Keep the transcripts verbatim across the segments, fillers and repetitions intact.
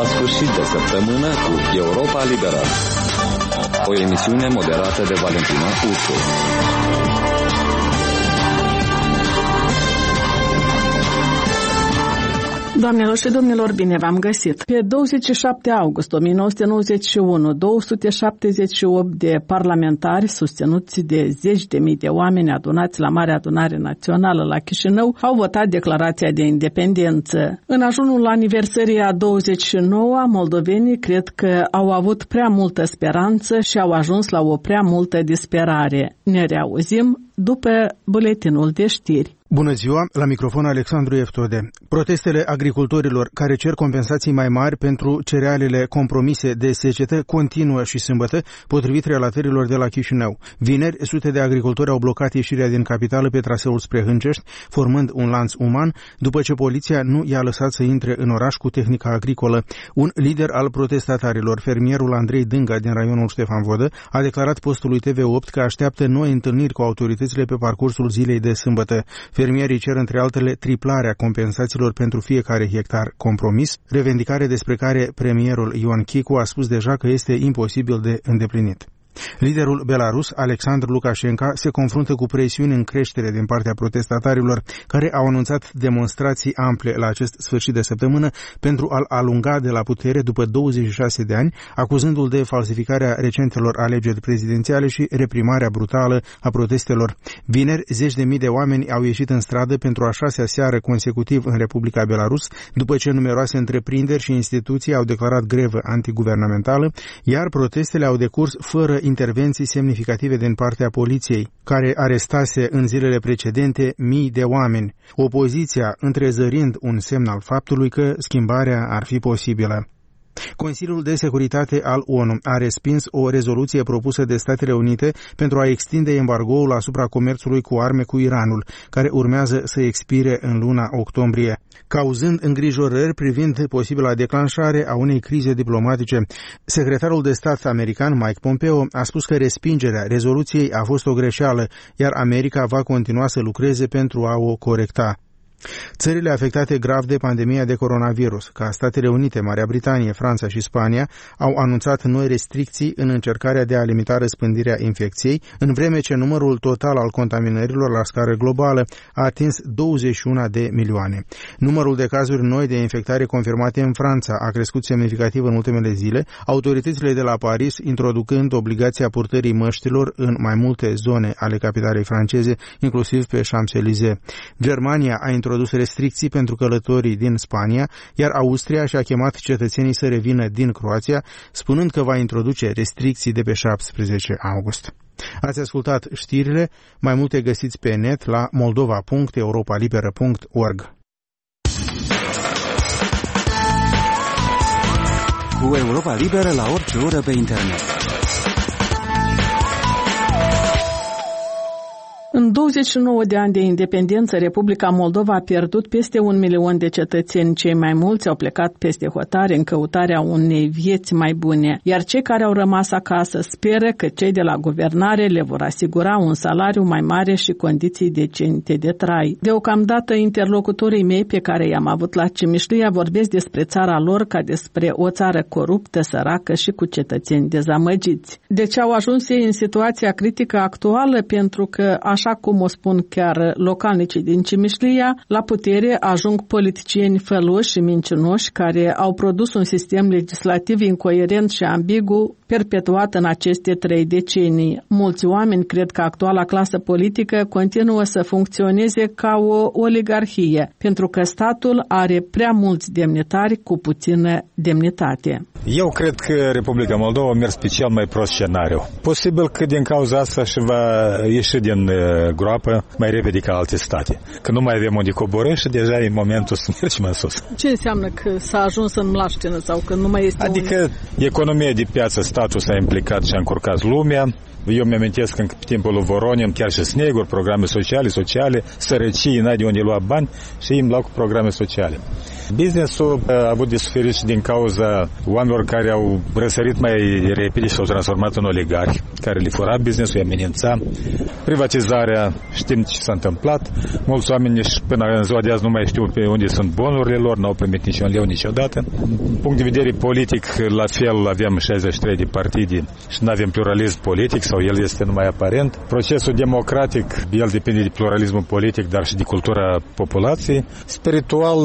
la sfârșit de săptămână cu Europa Liberă. O emisiune moderată de Valentina Ursu. Doamnelor și domnilor, bine v-am găsit! Pe douăzeci și șapte august o mie nouă sute nouăzeci și unu, două sute șaptezeci și opt de parlamentari susținuți de zeci de mii de oameni adunați la Marea Adunare Națională la Chișinău au votat declarația de independență. În ajunul aniversării a douăzeci și nouă, moldovenii cred că au avut prea multă speranță și au ajuns la o prea multă disperare. Ne reauzim după buletinul de știri. Bună ziua, la microfon Alexandru Eftode. Protestele agricultorilor care cer compensații mai mari pentru cerealele compromise de secetă continuă și sâmbătă, potrivit relatărilor de la Chișinău. Vineri, sute de agricultori au blocat ieșirea din capitală pe traseul spre Hâncești, formând un lanț uman, după ce poliția nu i-a lăsat să intre în oraș cu tehnica agricolă. Un lider al protestatarilor, fermierul Andrei Dânga din raionul Ștefan Vodă, a declarat postului T V opt că așteaptă noi întâlniri cu autoritățile pe parcursul zilei de sâmbătă. Fermierii cer între altele triplarea compensațiilor pentru fiecare hectar compromis, revendicare despre care premierul Ioan Chicu a spus deja că este imposibil de îndeplinit. Liderul belarus, Alexandru Lukashenko, se confruntă cu presiuni în creștere din partea protestatarilor, care au anunțat demonstrații ample la acest sfârșit de săptămână pentru a-l alunga de la putere după douăzeci și șase de ani, acuzându-l de falsificarea recentelor alegeri prezidențiale și reprimarea brutală a protestelor. Vineri, zeci de mii de oameni au ieșit în stradă pentru a șasea seară consecutiv în Republica Belarus, după ce numeroase întreprinderi și instituții au declarat grevă antiguvernamentală, iar protestele au decurs fără intervenții semnificative din partea poliției, care arestase în zilele precedente mii de oameni, opoziția întrezărind un semn al faptului că schimbarea ar fi posibilă. Consiliul de Securitate al O N U a respins o rezoluție propusă de Statele Unite pentru a extinde embargoul asupra comerțului cu arme cu Iranul, care urmează să expire în luna octombrie, cauzând îngrijorări privind posibila declanșare a unei crize diplomatice. Secretarul de stat american Mike Pompeo a spus că respingerea rezoluției a fost o greșeală, iar America va continua să lucreze pentru a o corecta. Țările afectate grav de pandemia de coronavirus, ca Statele Unite, Marea Britanie, Franța și Spania, au anunțat noi restricții în încercarea de a limita răspândirea infecției, în vreme ce numărul total al contaminărilor la scară globală a atins douăzeci și unu de milioane. Numărul de cazuri noi de infectare confirmate în Franța a crescut semnificativ în ultimele zile, autoritățile de la Paris introducând obligația purtării măștilor în mai multe zone ale capitalei franceze, inclusiv pe Champs-Élysées. Germania a introdus introdus restricții pentru călătorii din Spania, iar Austria și-a chemat cetățenii să revină din Croația, spunând că va introduce restricții de pe șaptesprezece august. Ați ascultat știrile, mai multe găsiți pe net la moldova punct europa liberă punct org. Cu Europa Liberă la orice oră pe internet. În douăzeci și nouă de ani de independență, Republica Moldova a pierdut peste un milion de cetățeni. Cei mai mulți au plecat peste hotare în căutarea unei vieți mai bune, iar cei care au rămas acasă speră că cei de la guvernare le vor asigura un salariu mai mare și condiții decente de trai. Deocamdată, interlocutorii mei pe care i-am avut la Cimișlia vorbesc despre țara lor ca despre o țară coruptă, săracă și cu cetățeni dezamăgiți. De ce au ajuns ei în situația critică actuală? Pentru că, așa Așa cum o spun chiar localnicii din Cimișlia, la putere ajung politicieni făloși și mincinoși care au produs un sistem legislativ incoerent și ambigu perpetuat în aceste trei decenii. Mulți oameni cred că actuala clasă politică continuă să funcționeze ca o oligarhie, pentru că statul are prea mulți demnitari cu puțină demnitate. Eu cred că Republica Moldova a mers pe cel mai prost scenariu. Posibil că din cauza asta și va ieși din groapă mai repede ca alte state. Că nu mai avem unde coborî și deja e momentul să mergem în sus. Ce înseamnă că s-a ajuns în mlaștină sau că nu mai este Adică un... economia de piață, statul s-a implicat și a încurcat lumea. Eu mi-amintesc că în timpul lui Voronin, chiar și sneguri, programe sociale, sociale, sărăcie, n-ai de unde lua bani și îi îmi luau cu programe sociale. Business-ul a avut de suferit și din cauza oamenilor care au răsărit mai repede și s-au transformat în oligarhi, care le fura business-ul, îi amenința. Privatizarea, știm ce s-a întâmplat. Mulți oameni până în ziua de azi nu mai știu pe unde sunt bonurile lor, n-au primit nici un leu niciodată. Din punct de vedere politic, la fel, avem șaizeci și trei de partide și nu avem pluralism politic, sau el este numai aparent. Procesul democratic, el depinde de pluralismul politic, dar și de cultura populației. Spiritual,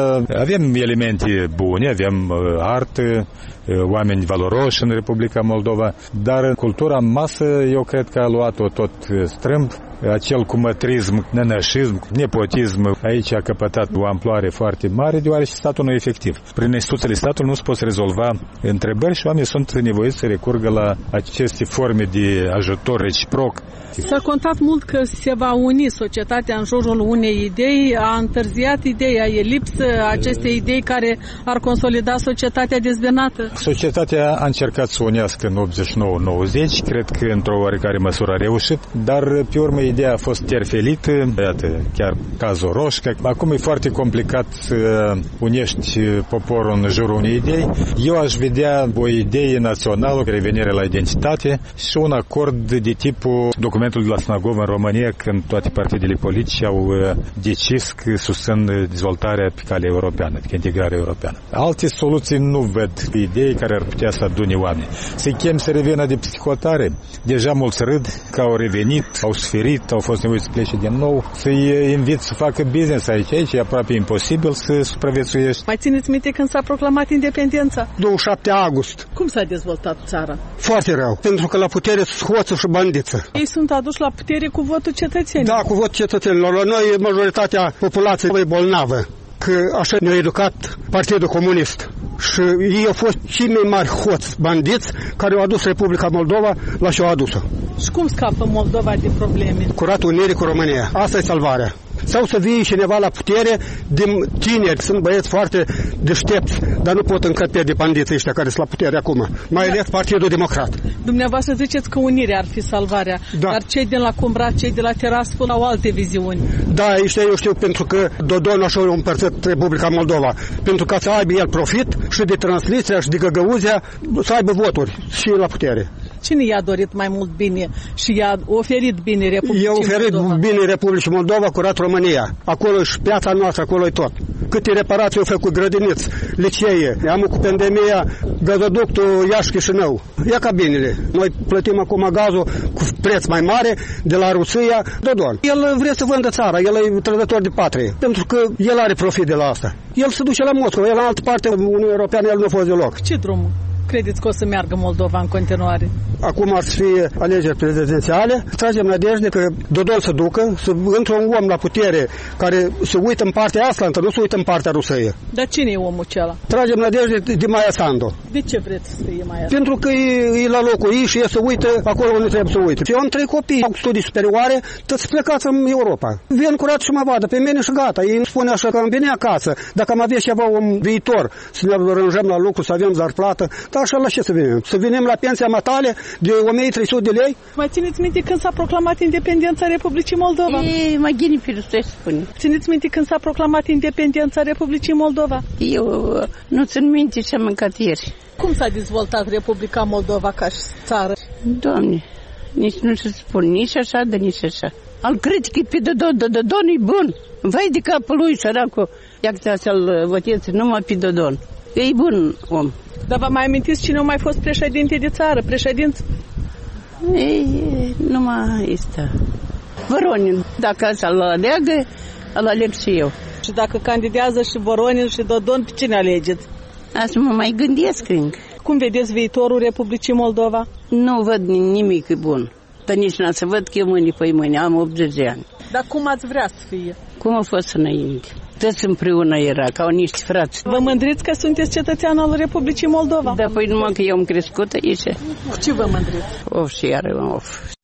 avem elemente bune, avem artă, oameni valoroși în Republica Moldova, dar cultura în masă, eu cred că a luat-o tot strâmb. Acel cumătrism, nenășism, nepotism, aici a căpătat o amploare foarte mare, deoarece statul nu e efectiv. Prin instituțiile statului nu se pot rezolva întrebări și oamenii sunt nevoiți să recurgă la aceste forme de ajutor reciproc. S-a contat mult că se va uni societatea în jurul unei idei, a întârziat ideea, e lipsă acestei idei care ar consolida societatea dezbinată. Societatea a încercat să unească în optzeci și nouă nouăzeci, cred că într-o oarecare măsură a reușit, dar pe urmă ideea a fost terfelită, iată, chiar cazul Roșca. Acum e foarte complicat să unești poporul în jurul unei idei. Eu aș vedea o idee națională, revenire la identitate și un acord de tipul documentul de la Snagov în România, când toate partidele politice au decis că susțin dezvoltarea pe calea europeană, pe integrarea europeană. Alte soluții nu văd idei care ar putea să adune oameni. Să-i chem să revină de psihotare. Deja mulți râd că au revenit, au suferit, au fost nevoiți să plece din nou. Să-i invit să facă business aici. Aici e aproape imposibil să supraviețuiești. Mai țineți minte când s-a proclamat independența? douăzeci și șapte august. Cum s-a dezvoltat țara? Foarte rău, pentru că la putere sunt hoță și bandiță. Ei sunt aduși la putere cu votul cetățenilor. Da, cu votul cetățenilor. La noi majoritatea populației e bolnavă, că așa ne-a educat Partidul Comunist. Și ei au fost cei mai mari hoți bandiți care au adus Republica Moldova la ce au adus-o. Și cum scapă Moldova de probleme? Curat unirii cu România. Asta e salvarea. Sau să vie cineva la putere din tineri. Sunt băieți foarte deștepți, dar nu pot încăpe de bandiții ăștia care sunt la putere acum. Mai ales Partidul Democrat. Dumneavoastră ziceți că unirea ar fi salvarea, da. Dar cei de la Cumbrat, cei de la Tiraspol au alte viziuni. Da, ăștia eu știu, pentru că Dodon așa a împărțit Republica Moldova. Pentru ca să aibă el profit și de Transnistria și de Găgăuzia, să aibă voturi și la putere. Cine i-a dorit mai mult bine și i-a oferit bine Republicii Moldova? I-a oferit Moldova. bine Republicii Moldova, curat România. Acolo e și piața noastră, acolo e tot. Câte reparații au făcut, grădiniți, licee. Am cu pandemia gazoductul Iași-Chișinău. Ia cabinele. Noi plătim acum gazul cu preț mai mare de la Rusia. Dodon. El vrea să vândă țara, el e trădător de patrie. Pentru că el are profit de la asta. El se duce la Moscova, el la altă parte, Uniunea Europeană, el nu a fost deloc. Ce drum credeți că o să meargă Moldova în continuare? Acum ar fi alegeri prezidențiale. Tragem nădejde că Dodon să ducă, să intre un om la putere care se uită în partea Aslantă, nu se uită în partea Rusiei. Dar cine e omul acela? Tragem nădejde de Maia Sandu. De ce vreți să fie Maia Sandu? Pentru că e, e la locul ei și e să uită acolo unde trebuie să uite. Eu am trei copii, au studii superioare, toți plecați în Europa. Vin curat și mă vadă pe mine și gata. Ei îmi spune așa că am venit acasă, dacă am avea ceva un viitor, să ne arranjăm la lucru, să avem zar plată, dar așa la ce să venim? Să venim la pensia matale de o mie trei sute de lei? Mai țineți minte când s-a proclamat independența Republicii Moldova? E, mă ghini pe spune. Țineți minte când s-a proclamat independența Republicii Moldova? Eu nu țin minte ce am mâncat ieri. Cum s-a dezvoltat Republica Moldova ca și țară? Doamne, nici nu se spun, nici așa, de nici așa. Al critică pe Dodon, Dodon e bun. Vai de capul lui, săracul. Ia că să-l voteți numai pe Dodon. E bun om. Dar vă mai amintiți cine a mai fost președinte de țară, președinți? Ei, numai este. Voronin, dacă să-l aleagă, îl aleg și eu. Și dacă candidează și Voronin și Dodon, pe cine alegeți? Asta mă mai gândesc încă. Cum vedeți viitorul Republicii Moldova? Nu văd nimic bun. Dar nici n-am să văd că eu mâine pe mâine, am optzeci de ani. Dar cum ați vrea să fie? Cum a fost înainte? Toți împreună era, ca niște frați. Vă mândriți că sunteți cetățean al Republicii Moldova? Da, păi numai că eu am crescut aici. Cu ce vă mândriți? Of, și iară, of.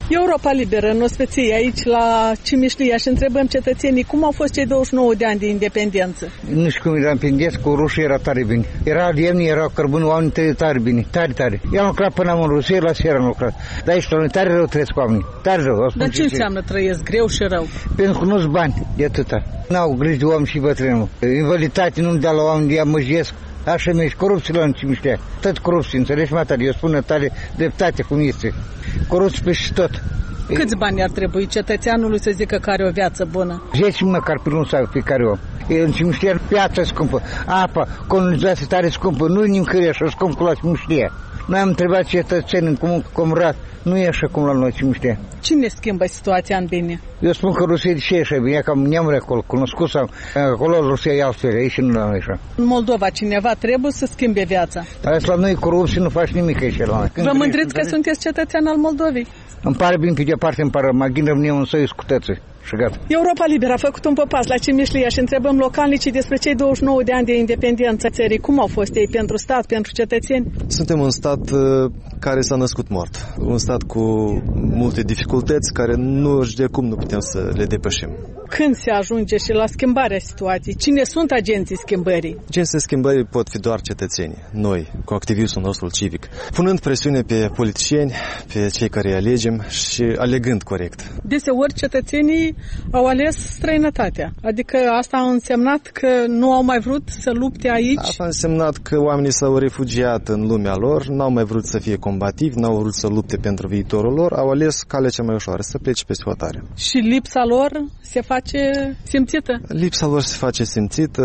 Europa Liberă, în Osveție, aici la Cimișlia, și întrebăm cetățenii cum au fost cei douăzeci și nouă de ani de independență. Nu știu cum era independență, cu rușii era tare bine. Era lemn, era cărbun, oamenii trăiau tare bine, tare, tare. Eu am lucrat până am în Rusia, la seara am lucrat. Dar aici la noi tare rău trăiesc oamenii, tare rău. Dar ce înseamnă trăiesc greu și rău? Pentru că nu-s bani, de atâta. N-au grijă de oameni și bătrânul. Invaliditate nu-mi dea la oameni, de amăjesc. Așa mi-e corupție la Cimiștea. Tot corupție, înțelegi, mă, tare? Eu spun tare dreptate cum este. Corupție peste tot. Câți bani ar trebui cetățeanului să zică că are o viață bună? zece măcar pe lună sau fiecare om. În Cimiștea piața scumpă, apa, colonizație tare scumpă, nu-i nimcărie așa scump cu la Cimiștea. Noi am întrebat cetățenii în comun cu Comrat, nu e așa cum la noi Cimiștea. Cine schimbă situația în bine? Eu spun că Rusia de ce e așa bine, că am neamuri acolo, cunoscut sau acolo Rusia e altfel, aici nu la noi așa. În Moldova cineva trebuie să schimbe viața. Dar la noi corupție nu faci nimic aici la noi. Vă mândriți că sunteți cetățean al Moldovei? Îmi pare bine pe departe, îmi pare, mă gândăm eu în săi cu tății. Europa Liberă a făcut un popas la Cimișlia și întrebăm localnicii despre cei douăzeci și nouă de ani de independență țării. Cum au fost ei pentru stat, pentru cetățeni? Suntem un stat care s-a născut mort. Un stat cu multe dificultăți care nu de cum nu putem să le depășim. Când se ajunge și la schimbarea situației? Cine sunt agenții schimbării? Agenții schimbării pot fi doar cetățenii, noi, cu activismul nostru civic, punând presiune pe politicieni, pe cei care îi alegem și alegând corect. Deseori cetățenii au ales străinătatea. Adică asta a însemnat că nu au mai vrut să lupte aici? Asta a însemnat că oamenii s-au refugiat în lumea lor, n-au mai vrut să fie combativi, n-au vrut să lupte pentru viitorul lor, au ales calea cea mai ușoară, să plece peste hotare. Și lipsa lor se face simțită? Lipsa lor se face simțită,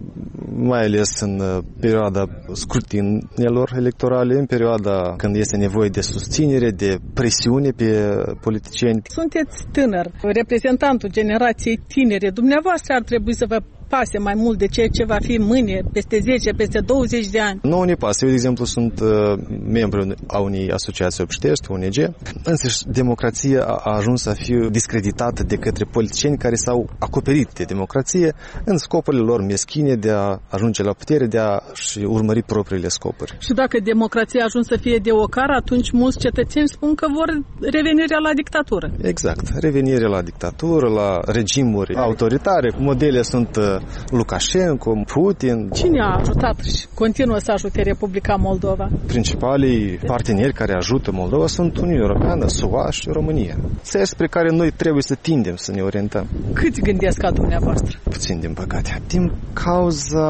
mai ales în perioada scrutinelor electorale, în perioada când este nevoie de susținere, de presiune pe politicieni. Sunteți tânăr, reprezentantul generației tinere. Dumneavoastră ar trebui să vă pase mai mult de ceea ce va fi mâine, peste zece, peste douăzeci de ani. Nu ne pasă. Eu, de exemplu, sunt uh, membru a unei asociații obștești, O N G. Însă democrația a ajuns să fie discreditată de către politicieni care s-au acoperit de democrație în scopurile lor meschine de a ajunge la putere, de a-și urmări propriile scopuri. Și dacă democrația a ajuns să fie de ocar, atunci mulți cetățeni spun că vor revenirea la dictatură. Exact. Revenirea la dictatură, la regimuri autoritare. Modele sunt Lukashenko, Putin. Cine a ajutat și continuă să ajute Republica Moldova? Principalii parteneri care ajută Moldova sunt Uniunea Europeană, S U A și România. Țări spre care noi trebuie să tindem să ne orientăm. Câți gândesc ca dumneavoastră? Puțin, din păcate. Din cauza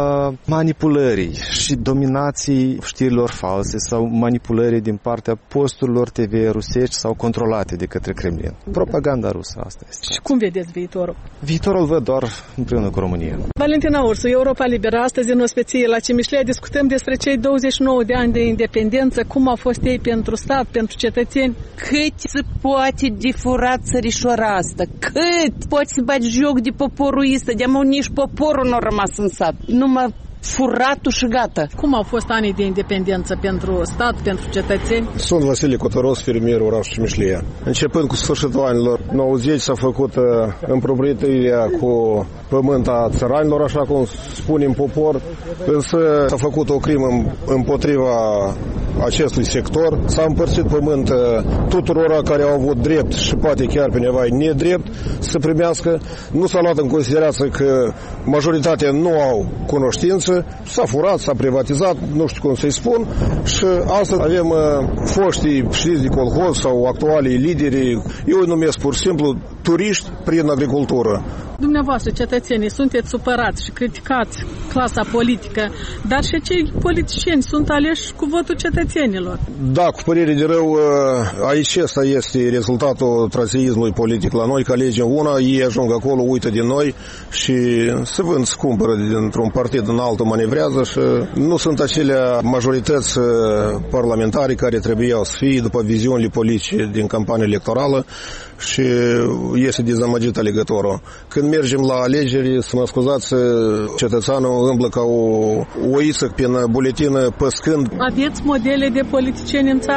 manipulării și dominației știrilor false sau manipulării din partea posturilor T V rusești sau controlate de către Kremlin. Propaganda rusă, asta este. Și cum vedeți viitorul? Viitorul văd doar împreună cu România. Valentina Ursu, Europa Liberă. Astăzi în Osveție, la Cimișlia, discutăm despre cei douăzeci și nouă de ani de independență, cum au fost ei pentru stat, pentru cetățeni. Cât se poate de furat țărișoara asta? Cât poți să bagi joc de poporul ăsta? De-amă nici poporul nu a rămas în sat. Numai furatul și gata. Cum au fost anii de independență pentru stat, pentru cetățeni? Sunt Vasile Cotoros, fermier, orașul Cimișlia. Începând cu sfârșitul anilor nouăzeci s-a făcut împroprietărirea cu pământa țăranilor, așa cum spunem popor, însă s-a făcut o crimă împotriva acestui sector. S-a împărțit pământ tuturor care au avut drept și poate chiar pe nevai nedrept să primească. Nu s-a luat în considerație că majoritatea nu au cunoștință. S-a furat, s-a privatizat, nu știu cum să-i spun, și astăzi avem uh, foștii președinți de colhoz sau actualii lideri, eu îi numesc pur și simplu turiști prin agricultură. Dumneavoastră, cetățenii, sunteți supărați și criticați clasa politică, dar și cei politicieni sunt aleși cu votul cetățenilor. Da, cu părere de rău, aici asta este rezultatul traseismului politic la noi, că alegem una, ei ajung acolo, uită din noi și se vând, se cumpără dintr-un partid în altul, manevrează și nu sunt acelea majorități parlamentare care trebuiau să fie după viziunile politice din campania electorală și este dezamăgit alegătorul. Când mergem la alegeri, să mă scuzați, cetățeanul îmblă ca o oiță prin buletină păscând. Aveți modele de politicieni în țară?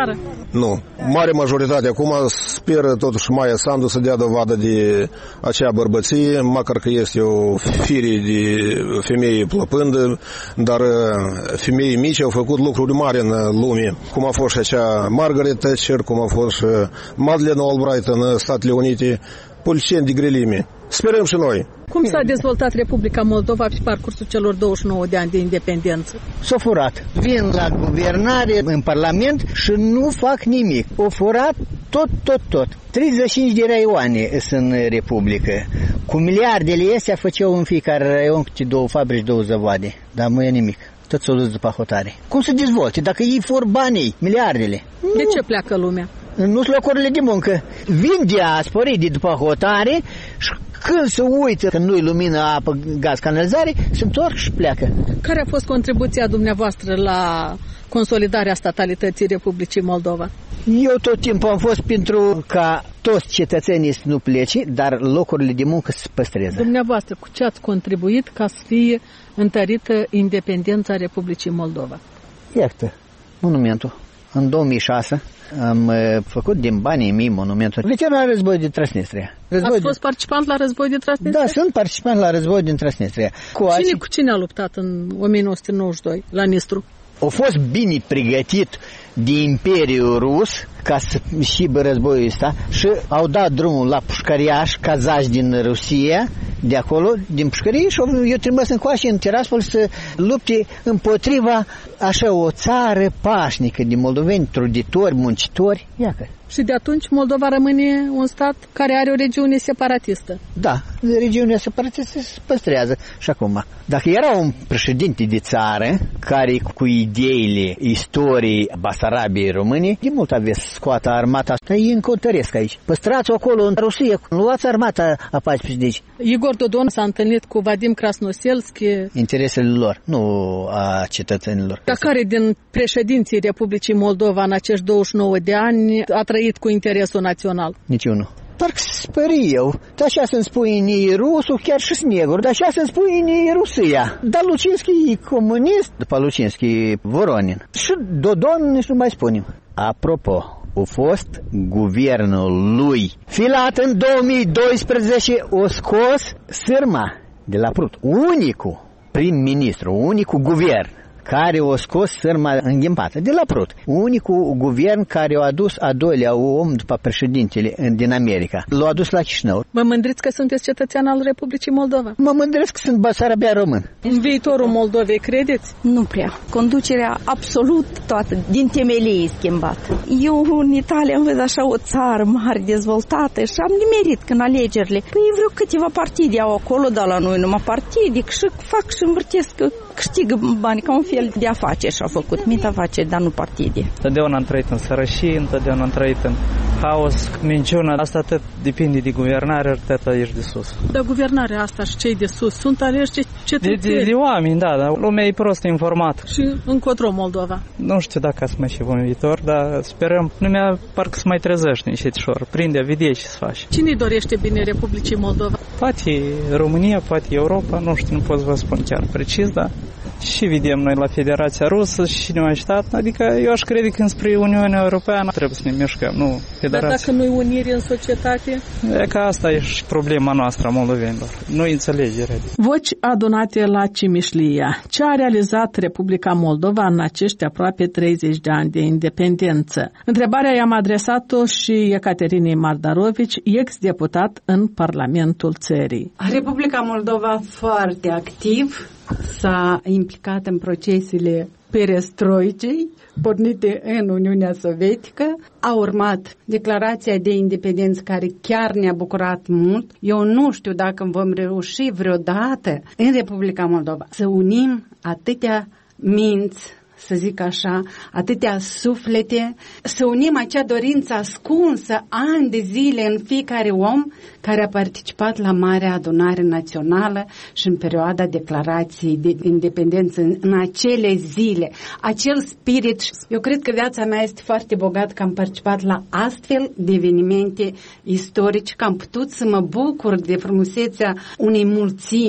Nu. Mare majoritate acum speră totuși Maia Sandu să dea dovadă de acea bărbăție, măcar că este o fire de femeie plăpândă, dar femeii mici au făcut lucruri mari în lume, cum a fost și acea Margaret Thatcher, cum a fost și Madeleine Albright în Statele Unite, politicieni de grelime. Sperăm și noi. Cum s-a dezvoltat Republica Moldova pe parcursul celor douăzeci și nouă de ani de independență? S-a furat. Vin la guvernare în Parlament și nu fac nimic. O furat tot, tot, tot. treizeci și cinci de raioane sunt în Republică. Cu miliardele astea făceau în fiecare raion câte două fabrici, două zăvoade. Dar nu e nimic. Tot s-o dus după hotare. Cum să dezvolte? Dacă ei for banii, miliardele. De ce pleacă lumea? Nu-s locurile de muncă. Vin diasporii de după hotare și când se uită că nu-i lumină, apă, gaz, canalizare, se întorc și pleacă. Care a fost contribuția dumneavoastră la consolidarea statalității Republicii Moldova? Eu tot timpul am fost pentru ca toți cetățenii să nu plece, dar locurile de muncă să se păstreze. Dumneavoastră, cu ce ați contribuit ca să fie întărită independența Republicii Moldova? Iată, monumentul. În două mii șase am făcut din banii mei monumentul veteran la război din Transnistria. Război Ați fost de... participant la război din Transnistria? Da, sunt participant la război din Transnistria. Cu cine azi... cu cine a luptat în o mie nouă sute nouăzeci și doi la Nistru? A fost bine pregătit de Imperiul Rus ca să șibă războiul ăsta și au dat drumul la pușcăriași, cazași din Rusia, de acolo, din pușcărie, și eu trimis încoace în Tiraspol să lupte împotriva așa o țară pașnică de moldoveni, truditori, muncitori. Iacă. Și de atunci Moldova rămâne un stat care are o regiune separatistă. Da, regiunea separatistă se păstrează și acum. Dacă era un președinte de țară care cu ideile istoriei Basarabiei României, de mult avea să scoată armata asta, ei încontăresc aici. Păstrați-o acolo în Rusia, luați armata a paisprezece. Igor Dodon s-a întâlnit cu Vadim Krasnoselski. Interesele lor, nu a cetățenilor. Dar care din președinții Republicii Moldova în acești douăzeci și nouă de ani a trăit cu interesul național? Niciunul. Parcă sper eu. Dar așa să-mi spui ni rusul, chiar și negru, dar așa să-mi spui ni Rusia. Dar Lucinski e comunist, după Lucinski Voronin. Și Dodon nici nu mai spunem. Apropo, a fost guvernul lui filat în două mii doisprezece, o scos sârma de la Prut. Unicul prim-ministru, unicul guvern care o scos sârma înghimpată de la Prut. Unicul guvern care a adus a doilea om după președintele din America. L-a adus la Chișinău. Mă mândriți că sunteți cetățean al Republicii Moldova? Mă mândresc că sunt basarabia român. În viitorul Moldovei credeți? Nu prea. Conducerea absolut toată, din temelie e schimbat. Eu în Italia am văzut așa o țară mare dezvoltată și am nimerit când alegerile. Păi vreo câteva partide au acolo, dar la noi numai partide și fac și învârtesc, câștigă bani ca un fel de afaceri și-au făcut minte afaceri, dar nu partide. Întotdeauna am trăit în sărășie, întotdeauna am trăit în haos, minciuna. Asta tot depinde de guvernare, tot ești de sus. Dar guvernarea asta și cei de sus sunt aleși de cetățeni? De, de, de oameni, da, dar lumea e prost informată. Și încotro Moldova? Nu știu dacă să mai și în viitor, dar sperăm. Lumea parcă să mai trezește nișetișor, prinde, vede ce să faci. Cine dorește bine Republicii Moldova? Poate România, poate Europa, nu știu, nu pot să vă spun chiar precis, dar și vedem noi la Federația Rusă și ne mai stat, adică eu aș crede că înspre Uniunea Europeană trebuie să ne mișcăm, nu Federația. Dar dacă nu-i unire în societate? E că asta e și problema noastră a moldovenilor, nu-i înțelegere. Voci adunate la Cimișlia. Ce a realizat Republica Moldova în acești aproape treizeci de ani de independență? Întrebarea i-am adresat-o și Ecaterinei Mardarovici, ex-deputat în Parlamentul țării. Republica Moldova foarte activ s-a implicat în procesele perestroicei pornite în Uniunea Sovietică. A urmat declarația de independență care chiar ne-a bucurat mult. Eu nu știu dacă vom reuși vreodată în Republica Moldova să unim atâtea minți, să zic așa, atâtea suflete, să unim acea dorință ascunsă ani de zile în fiecare om care a participat la Marea Adunare Națională și în perioada declarației de independență, în acele zile. Acel spirit, eu cred că viața mea este foarte bogată că am participat la astfel de evenimente istorice, că am putut să mă bucur de frumusețea unei mulțimi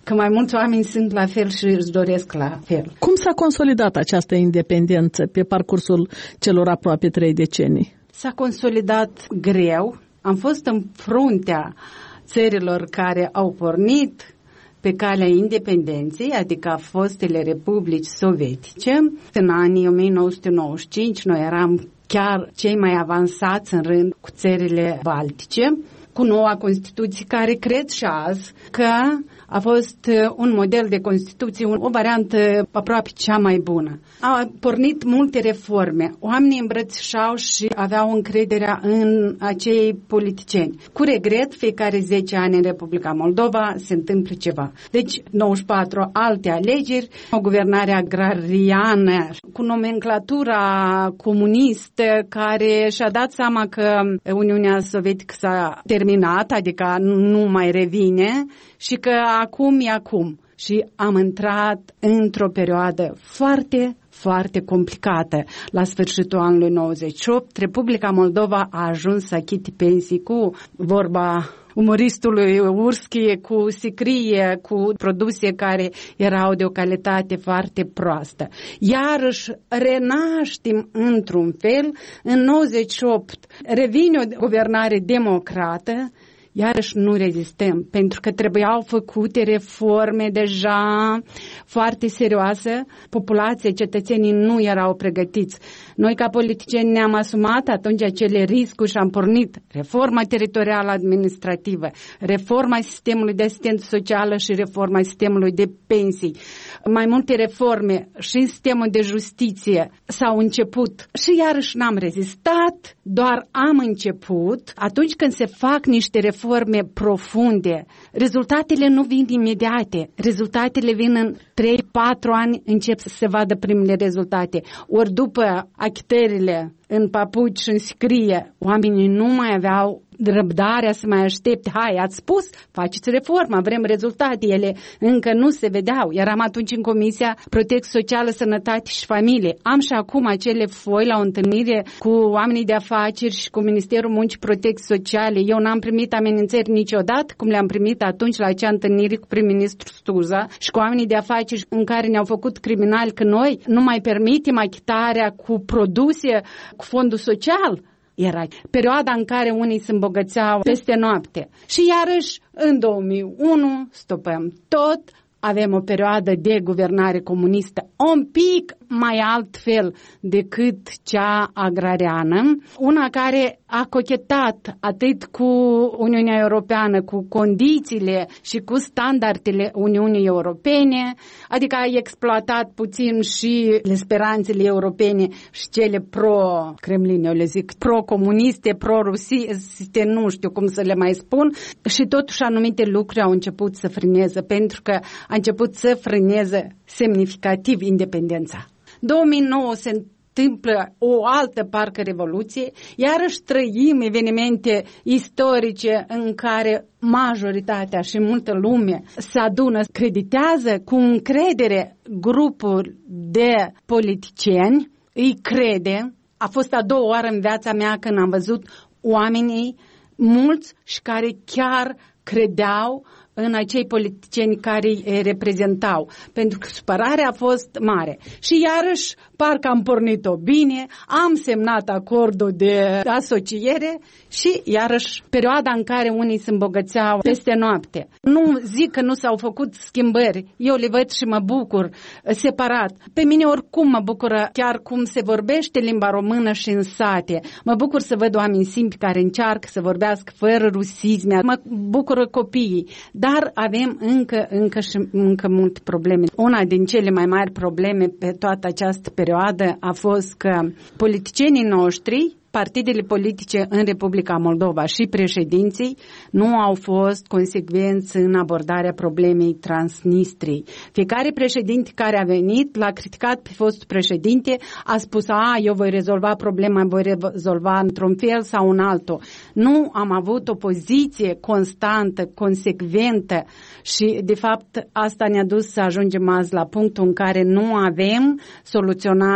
că mai mulți oameni sunt la fel și își doresc la fel. Cum s-a consolidat această independență pe parcursul celor aproape trei decenii? S-a consolidat greu. Am fost în fruntea țărilor care au pornit pe calea independenței, adică fostele republici sovietice. În anii o mie nouă sute nouăzeci și cinci noi eram chiar cei mai avansați în rând cu țările baltice, cu noua Constituție, care cred și azi că a fost un model de Constituție, o variantă aproape cea mai bună. Au pornit multe reforme. Oamenii îmbrățișau și aveau încrederea în acei politicieni. Cu regret, fiecare zece ani în Republica Moldova se întâmplă ceva. Deci, nouăzeci și patru alte alegeri, o guvernare agrariană cu nomenclatura comunistă care și-a dat seama că Uniunea Sovietică s-a terminat, adică nu mai revine și că acum e acum. Și am intrat într-o perioadă foarte, foarte complicată. La sfârșitul anului nouăzeci și opt, Republica Moldova a ajuns să achite pensii cu vorba umoristului Urski, cu sicrie, cu produse care erau de o calitate foarte proastă. Iarăși renaștem într-un fel. În nouăzeci și opt revine o guvernare democrată. Iarăși nu rezistăm, pentru că trebuiau făcute reforme deja foarte serioase. Populația, cetățenii nu erau pregătiți. Noi, ca politicieni, ne-am asumat atunci acele riscuri și am pornit reforma teritorială administrativă, reforma sistemului de asistență socială și reforma sistemului de pensii. Mai multe reforme și în sistemul de justiție s-au început și iarăși n-am rezistat, doar am început. Atunci când se fac niște reforme profunde, rezultatele nu vin imediate, rezultatele vin în trei patru ani, încep să se vadă primele rezultate. Ori după achitările în papuci și în sicrie, oamenii nu mai aveau răbdarea să mai aștepte. Hai, ați spus, faceți reforma, vrem rezultate. Ele încă nu se vedeau. Eram atunci în Comisia Protecție Socială, Sănătate și Familie. Am și acum acele foi la o întâlnire cu oamenii de afaceri și cu Ministerul Muncii Protecție Sociale. Eu n-am primit amenințări niciodată, cum le-am primit atunci la acea întâlnire cu prim-ministru Stuza și cu oamenii de afaceri în care ne-au făcut criminali că noi nu mai permitem achitarea cu produse, cu fondul social. Era perioada în care unii se îmbogățeau peste noapte. Și iarăși, în două mii unu, stopăm tot, avem o perioadă de guvernare comunistă un pic mai altfel decât cea agrariană, una care a cochetat atât cu Uniunea Europeană, cu condițiile și cu standardele Uniunii Europene, adică a exploatat puțin și speranțele europene și cele pro-Kremlin, eu le zic, pro-comuniste, pro-rusiste, nu știu cum să le mai spun, și totuși anumite lucruri au început să frâneze, pentru că a început să frâneze semnificativ independența. două mii nouă se întâmplă o altă parcă revoluție, iarăși trăim evenimente istorice în care majoritatea și multă lume se adună, creditează cu încredere grupuri de politicieni, îi crede. A fost a doua oară în viața mea când am văzut oamenii mulți și care chiar credeau în acei politicieni care îi reprezentau, pentru că supărarea a fost mare. Și iarăși, parcă am pornit-o bine, am semnat acordul de asociere și iarăși perioada în care unii se îmbogățeau peste noapte. Nu zic că nu s-au făcut schimbări, eu le văd și mă bucur separat. Pe mine oricum mă bucură chiar cum se vorbește limba română și în sate. Mă bucur să văd oameni simpli care încearcă să vorbească fără rusisme, mă bucură copiii. Dar avem încă, încă și încă multe probleme. Una din cele mai mari probleme pe toată această perioadă a fost că politicienii noștri, partidele politice în Republica Moldova și președinții nu au fost consecvenți în abordarea problemei Transnistriei. Fiecare președinte care a venit l-a criticat pe fostul președinte, a spus, a, eu voi rezolva problema, voi rezolva într-un fel sau în altul. Nu am avut o poziție constantă, consecventă și, de fapt, asta ne-a dus să ajungem azi la punctul în care nu avem soluționat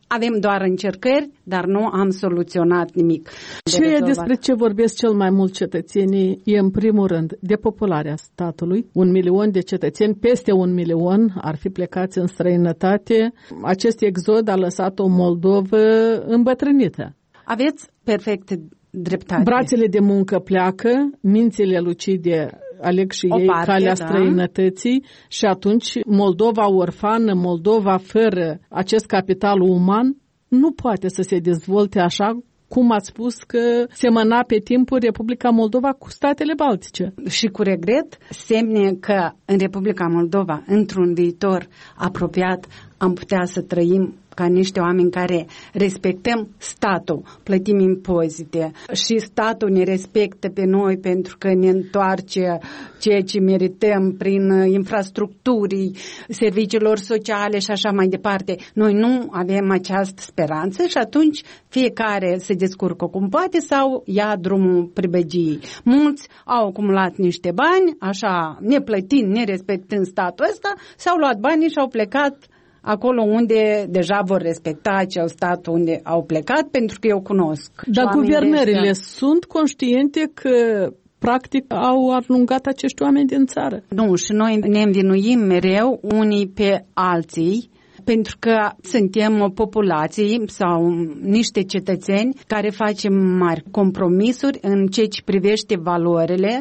avem doar încercări, dar nu am soluționat nimic. Ce de despre ce vorbesc cel mai mult cetățenii e în primul rând depopularea statului. Un milion de cetățeni, peste un milion ar fi plecați în străinătate. Acest exod a lăsat o Moldovă îmbătrânită. Aveți perfect dreptate. Brațele de muncă pleacă, mințile lucide aleg și o ei parte, calea da. străinătății și atunci Moldova orfană, Moldova fără acest capital uman nu poate să se dezvolte așa cum ați spus că semăna pe timpul Republica Moldova cu statele Baltice. Și cu regret semne că în Republica Moldova, într-un viitor apropiat, am putea să trăim ca niște oameni care respectăm statul, plătim impozite și statul ne respectă pe noi pentru că ne întoarce ceea ce merităm prin infrastructurii, serviciilor sociale și așa mai departe. Noi nu avem această speranță și atunci fiecare se descurcă cum poate sau ia drumul pribăgiei. Mulți au acumulat niște bani, așa, neplătind, nerespectând statul ăsta, s-au luat banii și au plecat acolo unde deja vor respecta acel stat unde au plecat, pentru că eu cunosc. Dar guvernările sunt conștiente că practic au alungat acești oameni din țară? Nu, și noi ne învinuim mereu unii pe alții, pentru că suntem o populație sau niște cetățeni care facem mari compromisuri în ceea ce privește valorile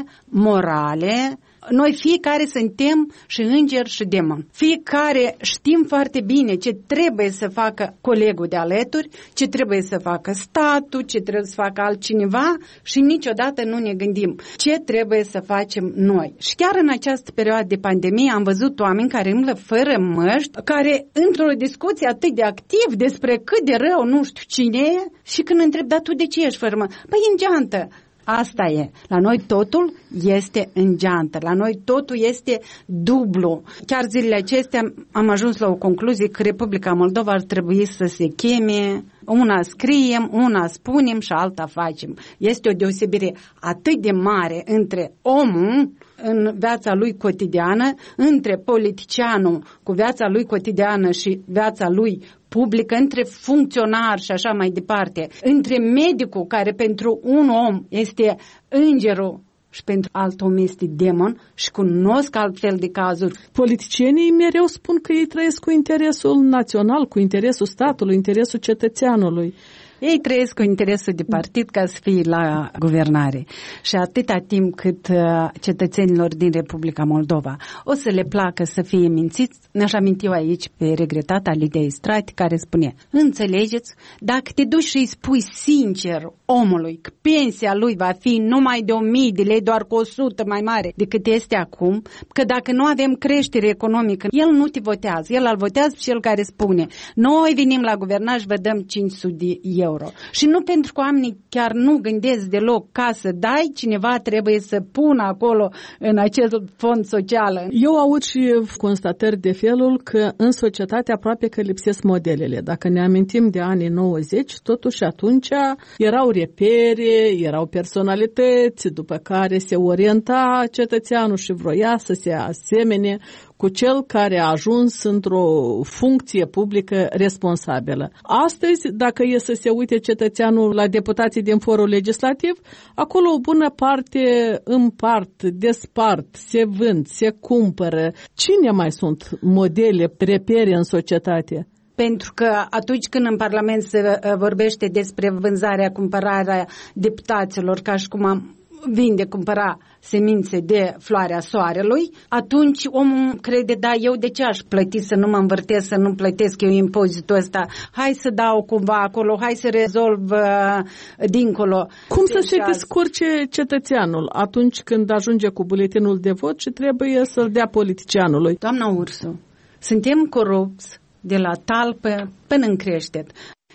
morale. Noi fiecare suntem și înger și demon. Fiecare știm foarte bine ce trebuie să facă colegul de alături, ce trebuie să facă statul, ce trebuie să facă altcineva și niciodată nu ne gândim ce trebuie să facem noi. Și chiar în această perioadă de pandemie am văzut oameni care umblă fără măști, care într-o discuție atât de activ despre cât de rău nu știu cine e și când întreb, dar tu de ce ești fără măști? Păi în geantă. Asta e. La noi totul este în geantă. La noi totul este dublu. Chiar zilele acestea am ajuns la o concluzie că Republica Moldova ar trebui să se cheme, una scriem, una spunem și alta facem. Este o deosebire atât de mare între omul în viața lui cotidiană, între politicianul cu viața lui cotidiană și viața lui publică, între funcționar și așa mai departe, între medicul care pentru un om este îngerul și pentru alt om este demon și cunosc altfel de cazuri. Politicienii mereu spun că ei trăiesc cu interesul național, cu interesul statului, interesul cetățeanului. Ei trăiesc cu interesul de partid ca să fie la guvernare. Și atâta timp cât uh, cetățenilor din Republica Moldova o să le placă să fie mințiți, ne-aș aminti eu aici pe regretata Lidia Istrati, care spune, înțelegeți, dacă te duci și îi spui sincer omului că pensia lui va fi numai de o mie de lei, doar cu o sută mai mare decât este acum, că dacă nu avem creștere economică, el nu te votează, el îl votează pe cel care spune, noi venim la guvernare și vă dăm cinci sute de euro. Și nu pentru că oamenii chiar nu gândesc deloc ca să dai, cineva trebuie să pună acolo în acest fond social. Eu aud și constatări de felul că în societate aproape că lipsesc modelele. Dacă ne amintim de anii nouăzeci, totuși atunci erau repere, erau personalități după care se orienta cetățeanul și vroia să se asemene cu cel care a ajuns într-o funcție publică responsabilă. Astăzi, dacă e să se uite cetățeanul la deputații din forul legislativ, acolo o bună parte împart, despart, se vând, se cumpără. Cine mai sunt modele, repere în societate? Pentru că atunci când în Parlament se vorbește despre vânzarea, cumpărarea deputaților, ca și cum am vinde, cumpăra semințe de floarea soarelui, atunci omul crede, da, eu de ce aș plăti să nu mă învârtesc, să nu plătesc eu impozitul ăsta? Hai să dau cumva acolo, hai să rezolv uh, dincolo. Cum să se descurce cetățeanul atunci când ajunge cu buletinul de vot și trebuie să-l dea politicianului? Doamna Ursu, suntem corupți de la talpă până în creștet.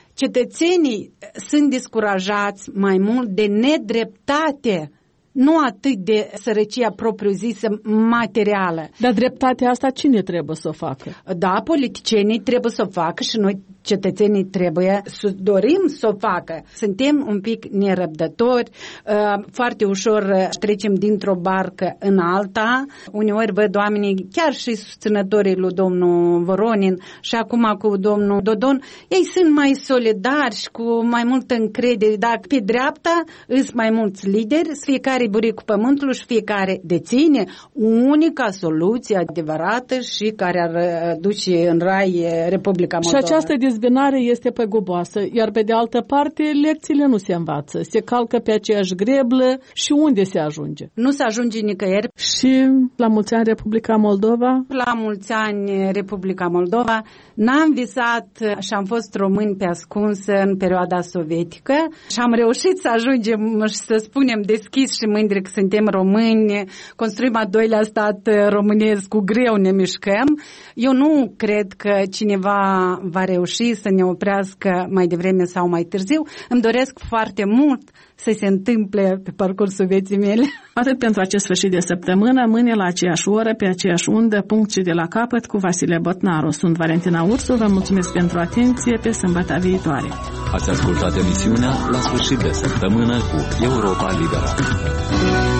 Cetățenii sunt descurajați mai mult de nedreptate, nu atât de sărăcia propriu-zisă materială. Dar dreptatea asta cine trebuie să o facă? Da, politicienii trebuie să o facă și noi cetățenii trebuie să dorim să o facă. Suntem un pic nerăbdători, foarte ușor trecem dintr-o barcă în alta. Uneori văd oamenii, chiar și susținătorii lui domnul Voronin și acum cu domnul Dodon, ei sunt mai solidari și cu mai multă încredere. Dacă pe dreapta îs mai mulți lideri, fiecare buricul pământului și fiecare deține unica soluție adevărată și care ar duce în rai Republica Moldova. Și această dezbinare este păguboasă, iar pe de altă parte lecțiile nu se învață. Se calcă pe aceeași greblă și unde se ajunge? Nu se ajunge nicăieri. Și la mulți ani Republica Moldova? La mulți ani Republica Moldova. N-am visat și am fost români pe ascuns în perioada sovietică și am reușit să ajungem și să spunem deschis și mândri că suntem români, construim a doilea stat românesc, cu greu ne mișcăm. Eu nu cred că cineva va reuși să ne oprească mai devreme sau mai târziu. Îmi doresc foarte mult să se întâmple pe parcursul vieții mele. Atât pentru acest sfârșit de săptămână, mâine la aceeași oră, pe aceeași undă, punct și de la capăt, cu Vasile Botnaru. Sunt Valentina Ursu, vă mulțumesc pentru atenție, pe sâmbătă viitoare. Ați ascultat emisiunea La sfârșit de săptămână cu Europa Liberă.